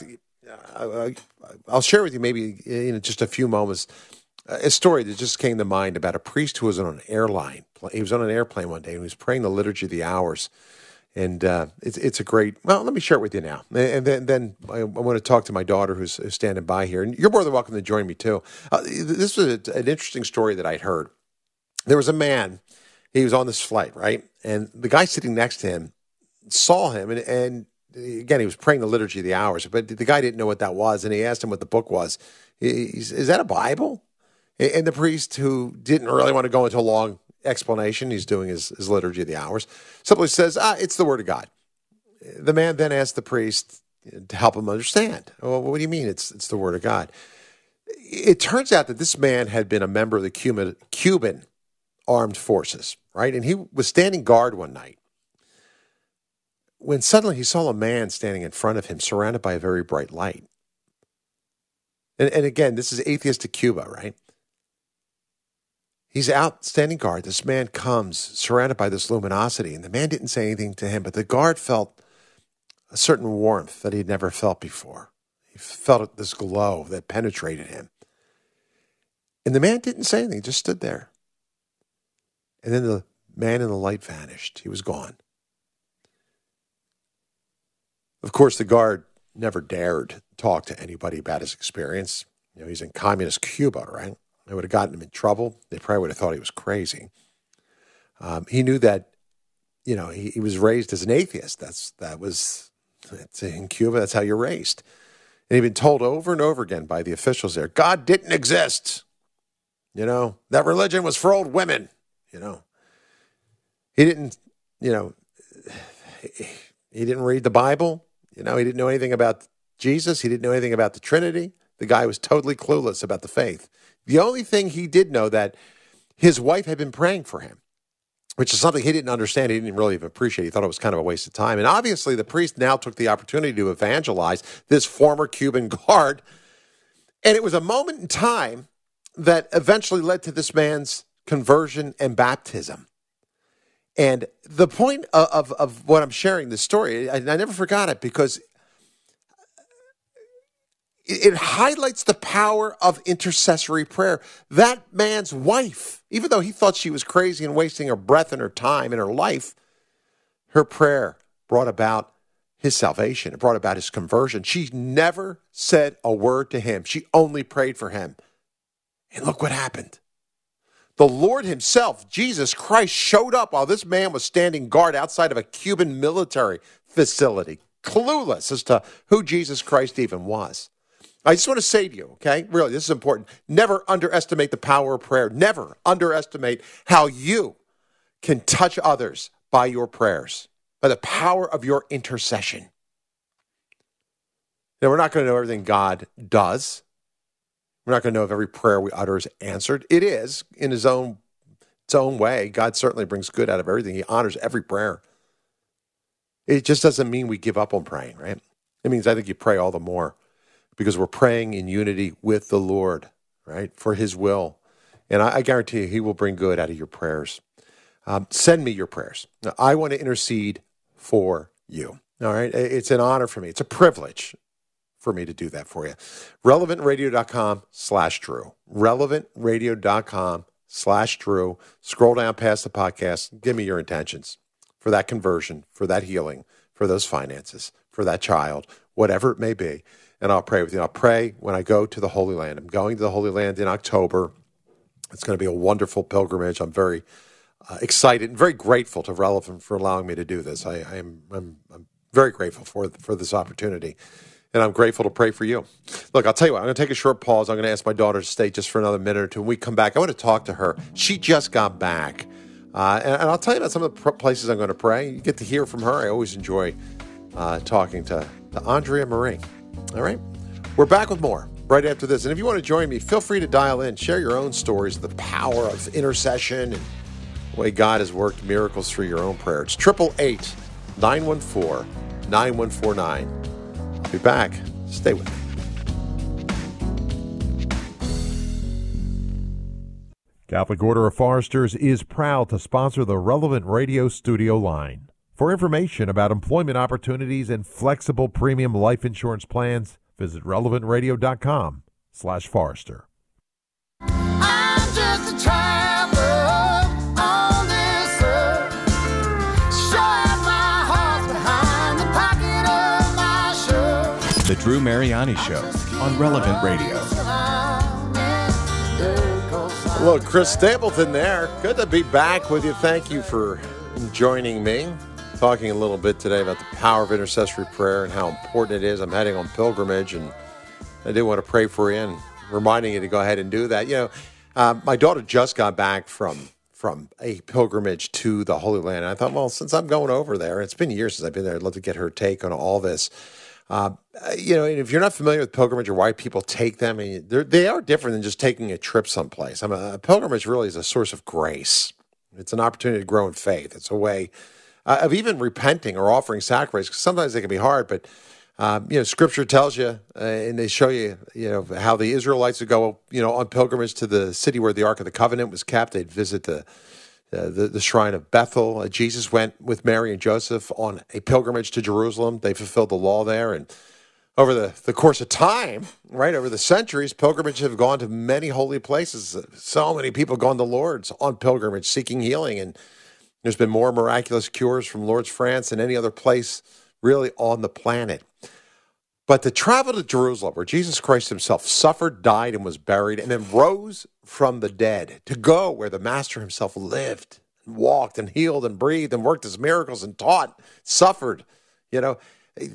uh, I'll share with you maybe in just a few moments a story that just came to mind about a priest who was on an airline. He was on an airplane one day and he was praying the Liturgy of the Hours. And uh, it's it's a great, well, let me share it with you now. And then, then I, I want to talk to my daughter who's, who's standing by here. And you're more than welcome to join me too. Uh, this was a, an interesting story that I'd heard. There was a man, he was on this flight, right? And the guy sitting next to him saw him and, and again, he was praying the Liturgy of the Hours, but the guy didn't know what that was. And he asked him what the book was. He's, is that a Bible? And the priest, who didn't really want to go into a long explanation, he's doing his, his Liturgy of the Hours, simply says, ah, it's the Word of God. The man then asked the priest to help him understand. Well, what do you mean it's it's the Word of God? It turns out that this man had been a member of the Cuban, Cuban armed forces, right? And he was standing guard one night when suddenly he saw a man standing in front of him surrounded by a very bright light. And, and again, this is atheistic Cuba, right? He's out standing guard. This man comes surrounded by this luminosity, and the man didn't say anything to him, but the guard felt a certain warmth that he'd never felt before. He felt this glow that penetrated him. And the man didn't say anything, just stood there. And then the man in the light vanished. He was gone. Of course, the guard never dared talk to anybody about his experience. You know, he's in communist Cuba, right? They would have gotten him in trouble. They probably would have thought he was crazy. Um, he knew that, you know, he, he was raised as an atheist. That's that was that's in Cuba. That's how you're raised. And he'd been told over and over again by the officials there, God didn't exist. You know, that religion was for old women. You know, he didn't. You know, he, he didn't read the Bible. You know, he didn't know anything about Jesus. He didn't know anything about the Trinity. The guy was totally clueless about the faith. The only thing he did know that his wife had been praying for him, which is something he didn't understand. He didn't really even appreciate. He thought it was kind of a waste of time. And obviously the priest now took the opportunity to evangelize this former Cuban guard. And it was a moment in time that eventually led to this man's conversion and baptism. And the point of, of, of what I'm sharing this story, I, I never forgot it because it, it highlights the power of intercessory prayer. That man's wife, even though he thought she was crazy and wasting her breath and her time and her life, her prayer brought about his salvation. It brought about his conversion. She never said a word to him. She only prayed for him. And look what happened. The Lord himself, Jesus Christ, showed up while this man was standing guard outside of a Cuban military facility, clueless as to who Jesus Christ even was. I just want to say to you, okay, really, this is important. Never underestimate the power of prayer. Never underestimate how you can touch others by your prayers, by the power of your intercession. Now, we're not going to know everything God does. We're not going to know if every prayer we utter is answered. It is, in his own, its own way. God certainly brings good out of everything. He honors every prayer. It just doesn't mean we give up on praying, right? It means I think you pray all the more because we're praying in unity with the Lord, right, for his will. And I, I guarantee you he will bring good out of your prayers. Um, send me your prayers. Now, I want to intercede for you, all right? It's an honor for me. It's a privilege for me to do that for you. relevantradio.com slash Drew. relevantradio.com slash Drew. Scroll down past the podcast. Give me your intentions for that conversion, for that healing, for those finances, for that child, whatever it may be. And I'll pray with you. I'll pray when I go to the Holy Land. I'm going to the Holy Land in October. It's going to be a wonderful pilgrimage. I'm very uh, excited and very grateful to Relevant for allowing me to do this. I, I am I'm, I'm very grateful for, for this opportunity. And I'm grateful to pray for you. Look, I'll tell you what, I'm going to take a short pause. I'm going to ask my daughter to stay just for another minute or two. When we come back, I want to talk to her. She just got back. Uh, and, and I'll tell you about some of the places I'm going to pray. You get to hear from her. I always enjoy uh, talking to, to Andrea Marie. All right? We're back with more right after this. And if you want to join me, feel free to dial in. Share your own stories of the power of intercession and the way God has worked miracles through your own prayer. It's eight eight eight, nine one four, nine one four nine. I'll be back. Stay with me. Catholic Order of Foresters is proud to sponsor the Relevant Radio studio line. For information about employment opportunities and flexible premium life insurance plans, Visit relevant radio dot com slash Forrester. I'm just a traveler on this earth. Sure as my heart's behind the pocket of my shirt. The Drew Mariani Show on Relevant Radio. Hello, Chris Stapleton there. Good to be back with you. Thank you for joining me. Talking a little bit today about the power of intercessory prayer and how important it is. I'm heading on pilgrimage, and I do want to pray for you and reminding you to go ahead and do that. You know, uh, my daughter just got back from from a pilgrimage to the Holy Land. And I thought, well, since I'm going over there, it's been years since I've been there, I'd love to get her take on all this. Uh, you know, and if you're not familiar with pilgrimage or why people take them, I mean, they are different than just taking a trip someplace. I mean, a pilgrimage really is a source of grace. It's an opportunity to grow in faith. It's a way uh, of even repenting or offering sacrifice, because sometimes they can be hard, but um, you know, Scripture tells you, uh, and they show you, you know, how the Israelites would go, you know, on pilgrimage to the city where the Ark of the Covenant was kept. They'd visit the uh, the, the shrine of Bethel. Uh, Jesus went with Mary and Joseph on a pilgrimage to Jerusalem. They fulfilled the law there, and over the, the course of time, right, over the centuries, pilgrimages have gone to many holy places. So many people have gone to Lourdes on pilgrimage, seeking healing, and there's been more miraculous cures from Lourdes, France, than any other place really on the planet. But to travel to Jerusalem, where Jesus Christ himself suffered, died, and was buried, and then rose from the dead, to go where the Master himself lived, and walked, and healed, and breathed, and worked his miracles, and taught, suffered, you know,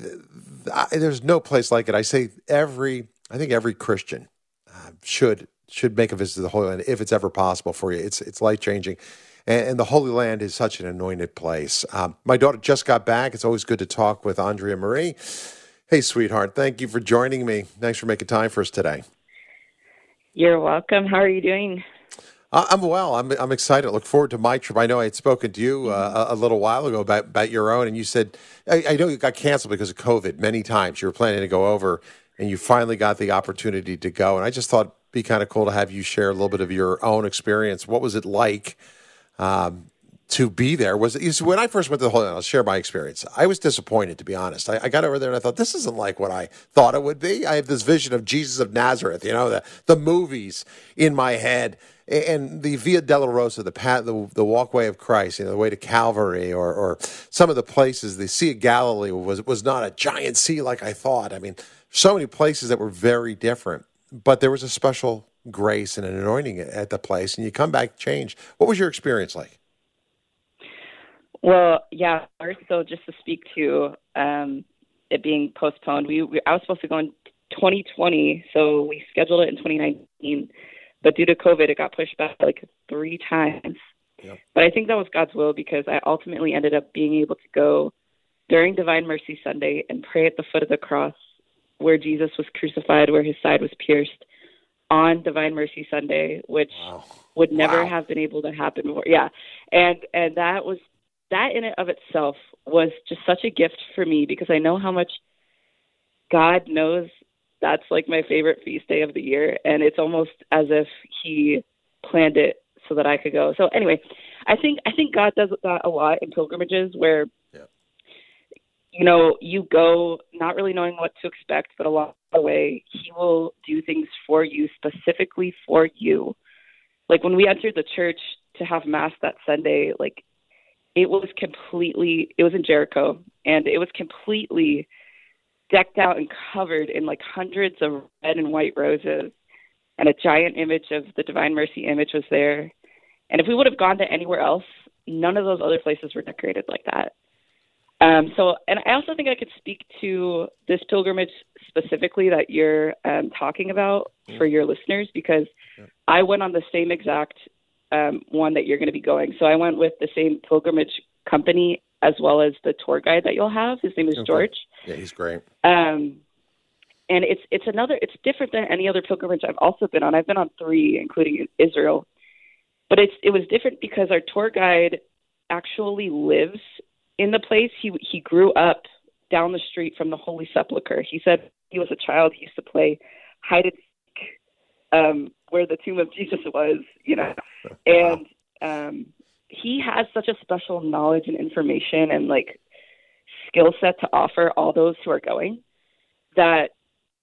there's no place like it. I say every, I think every Christian uh, should should make a visit to the Holy Land if it's ever possible for you. It's it's life changing, and, and the Holy Land is such an anointed place. Um, my daughter just got back. It's always good to talk with Andrea Marie. Hey, sweetheart, thank you for joining me. Thanks for making time for us today. You're welcome. How are you doing? Uh, I'm well. I'm I'm excited. I look forward to my trip. I know I had spoken to you uh, a, a little while ago about, about your own, and you said, I, I know you got canceled because of COVID many times. You were planning to go over, and you finally got the opportunity to go. And I just thought it'd be kind of cool to have you share a little bit of your own experience. What was it like um, to be there? Was it, you see, when I first went to the Holy Land, I'll share my experience. I was disappointed, to be honest. I, I got over there and I thought, this isn't like what I thought it would be. I have this vision of Jesus of Nazareth, you know, the, the movies in my head, and the Via Dolorosa, the path, the, the walkway of Christ, you know, the way to Calvary, or, or some of the places. The Sea of Galilee was was not a giant sea like I thought. I mean, so many places that were very different, but there was a special grace and an anointing at the place, and you come back changed. What was your experience like? Well, yeah. So just to speak to um, it being postponed, we, we I was supposed to go in twenty twenty, so we scheduled it in twenty nineteen. But due to COVID, it got pushed back like three times. Yep. But I think that was God's will, because I ultimately ended up being able to go during Divine Mercy Sunday and pray at the foot of the cross where Jesus was crucified, where his side was pierced, on Divine Mercy Sunday, which wow. would never wow. have been able to happen before. Yeah. And and that was that in and of itself was just such a gift for me, because I know how much God knows that's like my favorite feast day of the year. And it's almost as if he planned it so that I could go. So anyway, I think, I think God does that a lot in pilgrimages, where, yeah. you know, you go not really knowing what to expect, but along the way, he will do things for you, specifically for you. Like when we entered the church to have mass that Sunday, like it was completely, it was in Jericho, and it was completely decked out and covered in like hundreds of red and white roses, and a giant image of the Divine Mercy image was there. And if we would have gone to anywhere else, none of those other places were decorated like that. Um, so, and I also think I could speak to this pilgrimage specifically that you're um, talking about for your listeners, because yeah. I went on the same exact um, one that you're going to be going. So I went with the same pilgrimage company as well as the tour guide that you'll have. His name is okay. George. Yeah, he's great. Um, and it's it's another, it's different than any other pilgrimage I've also been on. I've been on three, including Israel. But it's it was different because our tour guide actually lives in the place. He he grew up down the street from the Holy Sepulchre. He said he was a child. He used to play hide and seek um, where the tomb of Jesus was, you know. And um, he has such a special knowledge and information and like skill set to offer all those who are going that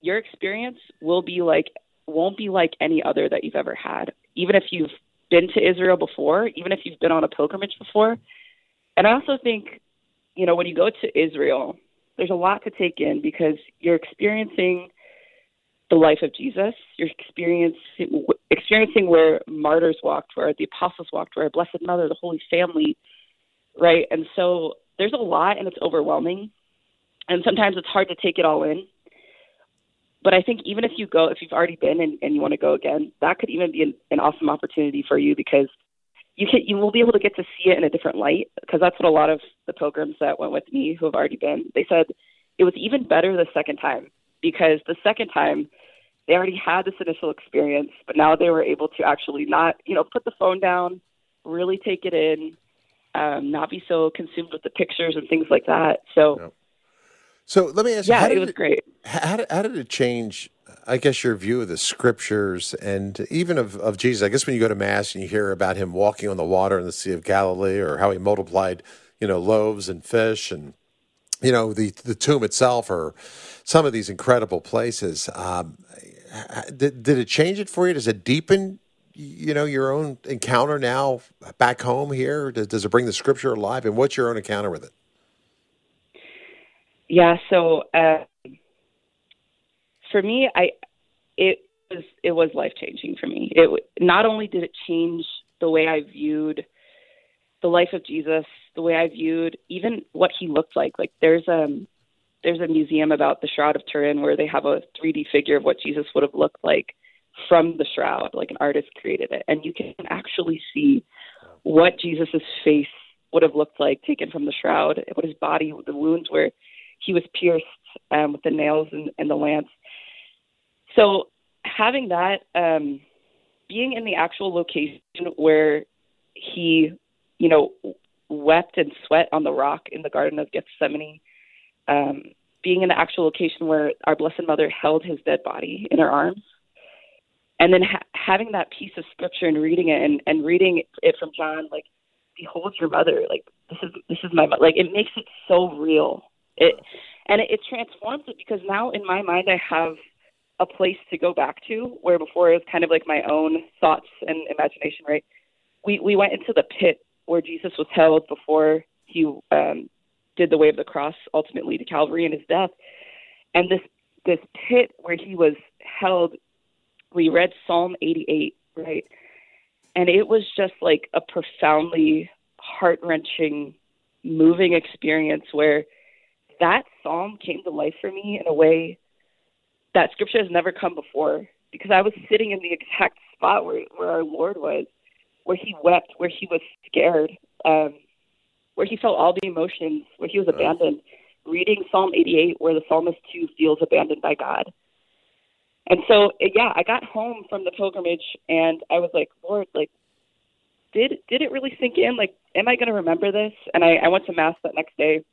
your experience will be like, won't be like any other that you've ever had. Even if you've been to Israel before, even if you've been on a pilgrimage before. And I also think, you know, when you go to Israel, there's a lot to take in because you're experiencing the life of Jesus. You're experiencing, experiencing where martyrs walked, where the apostles walked, where Blessed Mother, the Holy Family, right? And so there's a lot and it's overwhelming. And sometimes it's hard to take it all in. But I think even if you go, if you've already been and, and you want to go again, that could even be an, an awesome opportunity for you because you can, you will be able to get to see it in a different light because that's what a lot of the pilgrims that went with me who have already been, they said it was even better the second time because the second time they already had this initial experience, but now they were able to actually not, you know, put the phone down, really take it in, um, not be so consumed with the pictures and things like that. So, no. So let me ask you, yeah, how did it was it, great. How did, how did it change, I guess, your view of the scriptures and even of, of Jesus? I guess when you go to Mass and you hear about him walking on the water in the Sea of Galilee or how he multiplied, you know, loaves and fish and, you know, the, the tomb itself or some of these incredible places. Um, did, did it change it for you? Does it deepen, you know, your own encounter now back home here? Does, does it bring the scripture alive? And what's your own encounter with it? Yeah, so uh, for me, I it was it was life changing for me. It not only did it change the way I viewed the life of Jesus, the way I viewed even what he looked like. Like there's um there's a museum about the Shroud of Turin where they have a three D figure of what Jesus would have looked like from the shroud, like an artist created it, and you can actually see what Jesus's face would have looked like taken from the shroud, what his body, the wounds where he was pierced um, with the nails and, and the lance. So having that, um, being in the actual location where he, you know, wept and sweat on the rock in the Garden of Gethsemane, um, being in the actual location where our Blessed Mother held his dead body in her arms, and then ha- having that piece of scripture and reading it and, and reading it from John, like, behold your mother, like, this is, this is my mother. Like, it makes it so real. It and it, it transforms it because now in my mind I have a place to go back to where before it was kind of like my own thoughts and imagination. Right? We we went into the pit where Jesus was held before he um, did the way of the cross, ultimately to Calvary and his death. And this this pit where he was held, we read Psalm eighty-eight, right? And it was just like a profoundly heart wrenching, moving experience where that psalm came to life for me in a way that scripture has never come before, because I was sitting in the exact spot where, where our Lord was, where he wept, where he was scared, um, where he felt all the emotions, where he was abandoned, reading Psalm eighty-eight, where the psalmist too feels abandoned by God. And so, yeah, I got home from the pilgrimage and I was like, Lord, like, did, did it really sink in? Like, am I going to remember this? And I, I went to Mass that next day.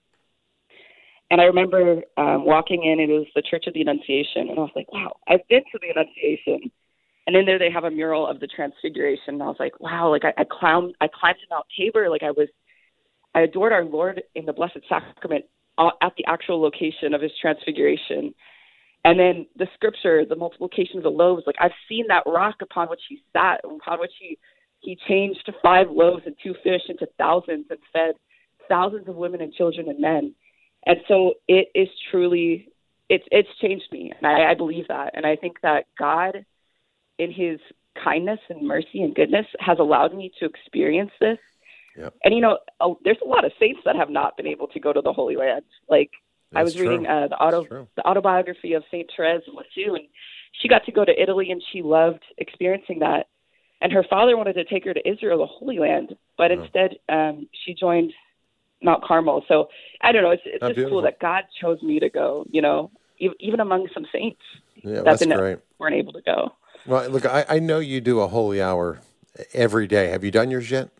And I remember um, walking in, and it was the Church of the Annunciation, and I was like, wow, I've been to the Annunciation. And in there they have a mural of the Transfiguration, and I was like, wow, like I, I, climbed, I climbed to Mount Tabor, like I was, I adored our Lord in the Blessed Sacrament at the actual location of his Transfiguration. And then the scripture, the multiplication of the loaves, like I've seen that rock upon which he sat, upon which he, he changed five loaves and two fish into thousands and fed thousands of women and children and men. And so it is truly, it's it's changed me, and I, I believe that. And I think that God, in his kindness and mercy and goodness, has allowed me to experience this. Yep. And, you know, a, there's a lot of saints that have not been able to go to the Holy Land. Like, That's I was true. reading uh, the auto the autobiography of Saint Therese of Lisieux, and she got to go to Italy, and she loved experiencing that. And her father wanted to take her to Israel, the Holy Land, but oh. instead um, she joined Mount Carmel. So I don't know. It's, it's just beautiful. Cool that God chose me to go, you know, even among some saints yeah, that that's great. weren't able to go. Well, look, I, I know you do a holy hour every day. Have you done yours yet?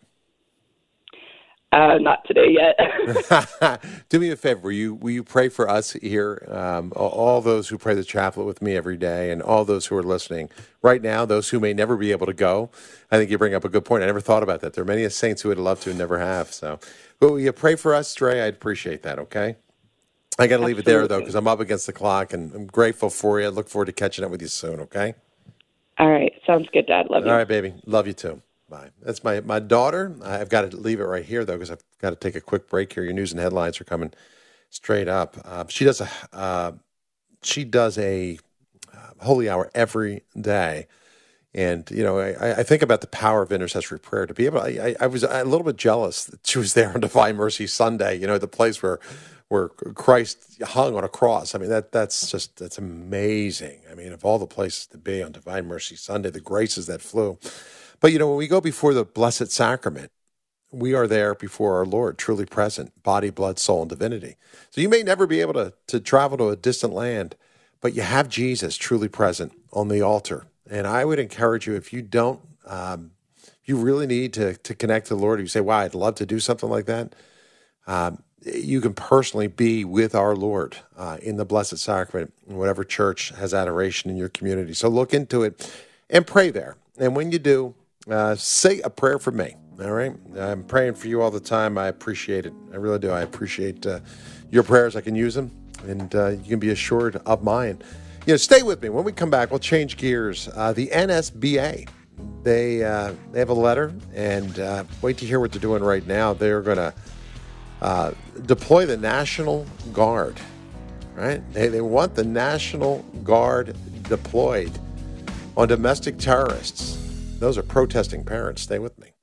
Uh, not today yet. Do me a favor. Will you, will you pray for us here, um, all those who pray the chaplet with me every day and all those who are listening right now, those who may never be able to go? I think you bring up a good point. I never thought about that. There are many saints who would love to and never have. So, but will you pray for us, Dre? I'd appreciate that, okay? I got to leave it there, though, Absolutely. because I'm up against the clock, and I'm grateful for you. I look forward to catching up with you soon, okay? All right. Sounds good, Dad. Love you. All right, baby. Love you, too. Bye. That's my, my daughter. I've got to leave it right here, though, because I've got to take a quick break here. Your news and headlines are coming straight up. Uh, she does a uh, she does a uh, holy hour every day. And, you know, I, I think about the power of intercessory prayer to be able, I, I was a little bit jealous that she was there on Divine Mercy Sunday, you know, the place where, where Christ hung on a cross. I mean, that that's just, that's amazing. I mean, of all the places to be on Divine Mercy Sunday, the graces that flew. But, you know, when we go before the Blessed Sacrament, we are there before our Lord, truly present, body, blood, soul, and divinity. So you may never be able to, to travel to a distant land, but you have Jesus truly present on the altar. And I would encourage you, if you don't, um, you really need to to connect to the Lord. You say, wow, I'd love to do something like that. Um, you can personally be with our Lord uh, in the Blessed Sacrament, in whatever church has adoration in your community. So look into it and pray there. And when you do, uh, say a prayer for me, all right? I'm praying for you all the time. I appreciate it. I really do. I appreciate uh, your prayers. I can use them, and uh, you can be assured of mine. You know, stay with me. When we come back, we'll change gears. Uh, the N S B A, they uh, they have a letter, and uh, wait to hear what they're doing right now. They're going to uh, deploy the National Guard, right? They, they want the National Guard deployed on domestic terrorists. Those are protesting parents. Stay with me.